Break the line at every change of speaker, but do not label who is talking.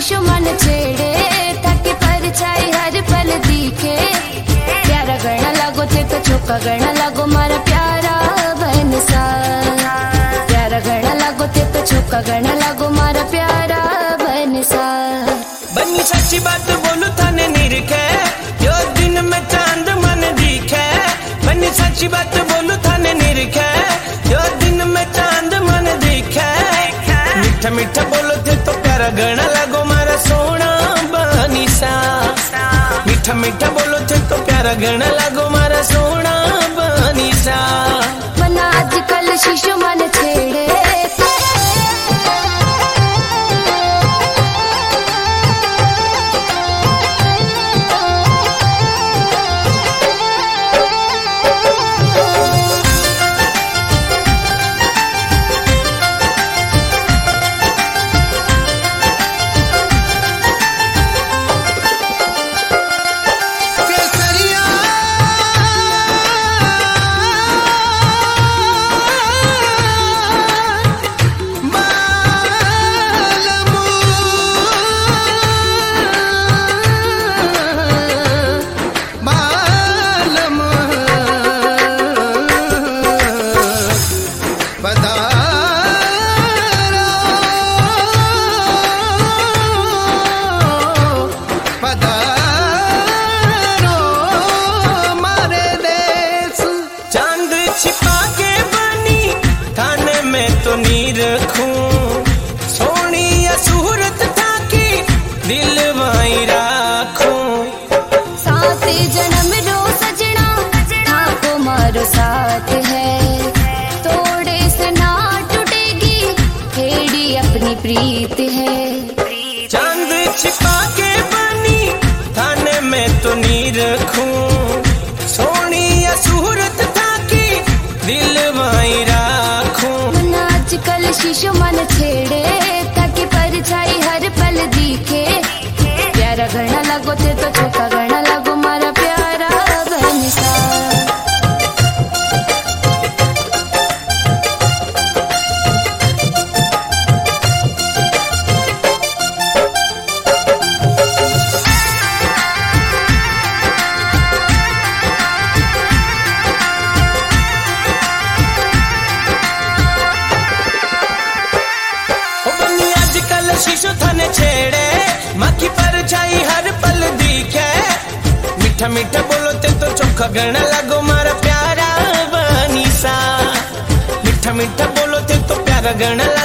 शीशो मन छेड़े ताकि परछाई हर पल दिखे। प्यारा गणा लागो ते तो छोका गणा लागो मारा प्यारा बनसा। प्यारा गणा लागो ते तो छोका गणा लागो मारा प्यारा बनसा।
बन्नी सच्ची बात बोलू थाने निरखे जो दिन में चांद मन दिखे। बन्नी सच्ची बात बोलू थाने निरखे जो दिन में चांद मन दिखे। मीठा मीठा बोलो थे तो प्यारा गणा लागो मारा सोना बनीसा। मीठा मीठा बोलो थे तो प्यारा गणा लागो मारा सोना बनीसा।
वरना आजकल शीशो मन छेड़े
तो नी रखूं सोनी या सूरत थाकी दिल वाई राखूं।
साथ जन्म रो सजना थाको मारो साथ है। तोड़े से ना टूटेगी हेड़ी अपनी प्रीत है।
चांद छिपा के बनी थाने में तो नी रखूं सोनी या सूरत थाकी दिल वाई राखूं।
आजकल शीशो मन छेड़े ताकि परछाई हर पल दिखे। प्यारा गणा लागो ते तो छोका गणा लागो मारा प्यारा बनसा।
शीशो थाने छेड़े माखी परछाई हर पल दिखे। मीठा मीठा बोलो ते तो चोखा गणा लागो मारा प्यारा बनीसा। मीठा मीठा बोलो ते तो प्यारा गणा